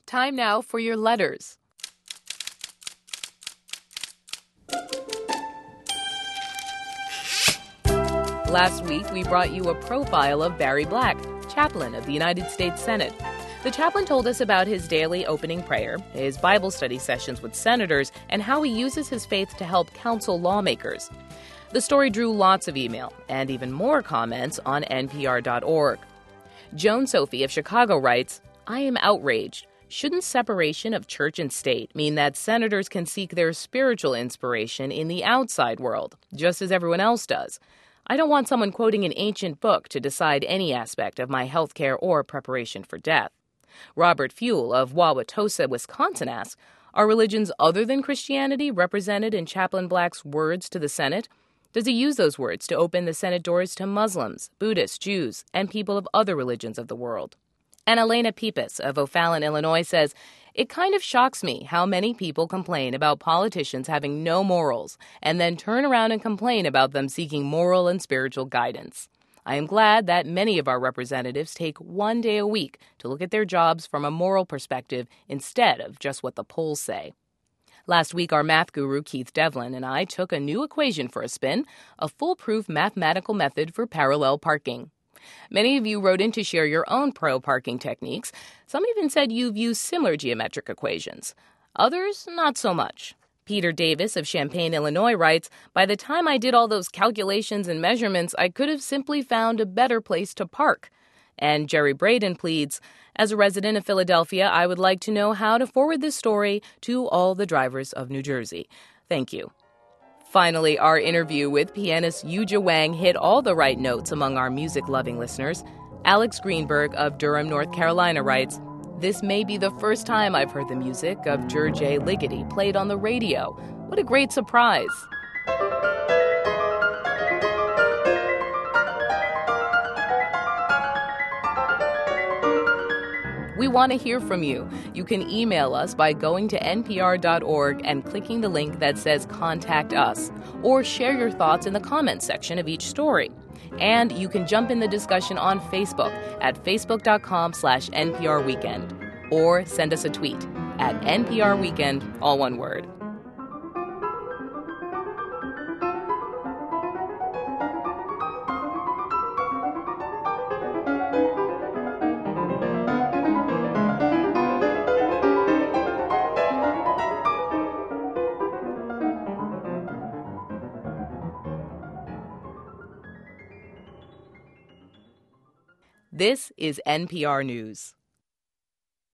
Time now for your letters. Last week, we brought you a profile of Barry Black, chaplain of the United States Senate. The chaplain told us about his daily opening prayer, his Bible study sessions with senators, and how he uses his faith to help counsel lawmakers. The story drew lots of email and even more comments on NPR.org. Joan Sophie of Chicago writes, "I am outraged. Shouldn't separation of church and state mean that senators can seek their spiritual inspiration in the outside world, just as everyone else does? I don't want someone quoting an ancient book to decide any aspect of my health care or preparation for death." Robert Fuel of Wauwatosa, Wisconsin asks, "Are religions other than Christianity represented in Chaplain Black's words to the Senate? Does he use those words to open the Senate doors to Muslims, Buddhists, Jews, and people of other religions of the world?" And Elena Pipis of O'Fallon, Illinois says, "It kind of shocks me how many people complain about politicians having no morals and then turn around and complain about them seeking moral and spiritual guidance. I am glad that many of our representatives take one day a week to look at their jobs from a moral perspective instead of just what the polls say." Last week, our math guru Keith Devlin and I took a new equation for a spin, a foolproof mathematical method for parallel parking. Many of you wrote in to share your own pro-parking techniques. Some even said you've used similar geometric equations. Others, not so much. Peter Davis of Champaign, Illinois writes, "By the time I did all those calculations and measurements, I could have simply found a better place to park." And Jerry Braden pleads, "As a resident of Philadelphia, I would like to know how to forward this story to all the drivers of New Jersey. Thank you." Finally, our interview with pianist Yuja Wang hit all the right notes among our music-loving listeners. Alex Greenberg of Durham, North Carolina writes, "This may be the first time I've heard the music of George A. Ligeti played on the radio. What a great surprise." We want to hear from you. You can email us by going to npr.org and clicking the link that says Contact Us, or share your thoughts in the comments section of each story. And you can jump in the discussion on Facebook at facebook.com/NPR Weekend, or send us a tweet at NPR Weekend, all one word. This is NPR News.